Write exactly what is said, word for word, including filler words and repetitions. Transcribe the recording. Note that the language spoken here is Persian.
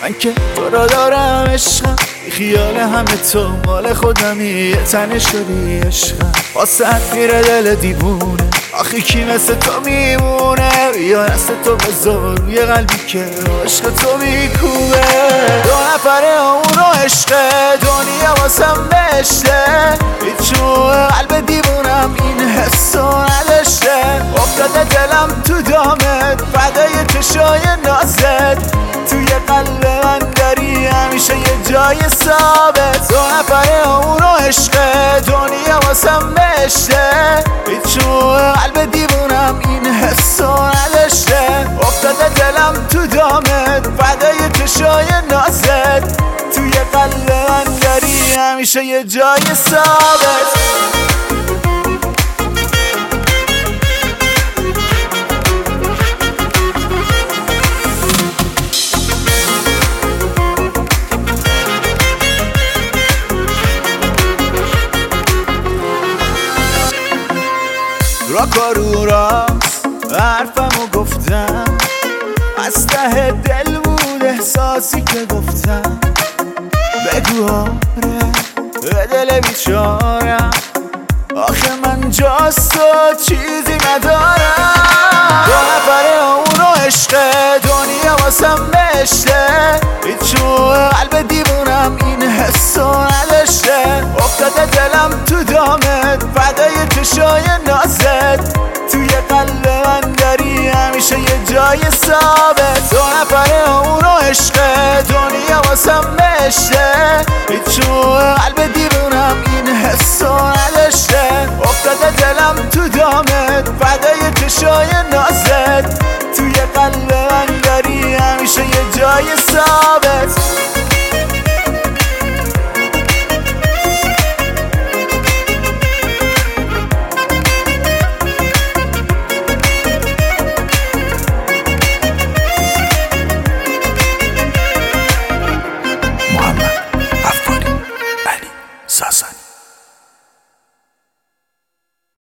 من که تو را دارم عشقم، خیال همه تو مال خودمی، یه تنه شدی عشقم، واسه میره دل دیوونه. آخی کی مثل تو میمونه، یا دست تو بذار روی قلبی که عشق تو میکوبه. دو نفره اون رو عشق دنیا واسم بشته، هیچون قلب دیوونم این حسو نداشته. افتاده دلم تو دامت، فدای چشای نازت، توی قلب من داری همیشه یه جای ثابت. دو نفره اون رو عشق دنیا واسم بشته، هیچون قلب دیوونم این حسو نداشته. افتاده دلم تو دامت، فدای چشای نازت، توی قلب من داری همیشه یه جای ثابت. را کارو راست حرفمو گفتم، از ته دل بود احساسی که گفتم. بگو آره به دل بیچارم، آخه من جاست و چیزی ندارم. دو نفره اون رو عشق دنیا واسم بشته، هیچون قلب دیوونم این حسو نداشته. افتاده دلم تو دامت، فدای چشای نازت، توی قلب من داری همیشه یه جای ثابت. دو نفره اون رو عشق دنیا واسم بشته، هیچون قلب دیوونم این حسو نداشته. افتاده دلم تو دامت، فدای چشای نازت،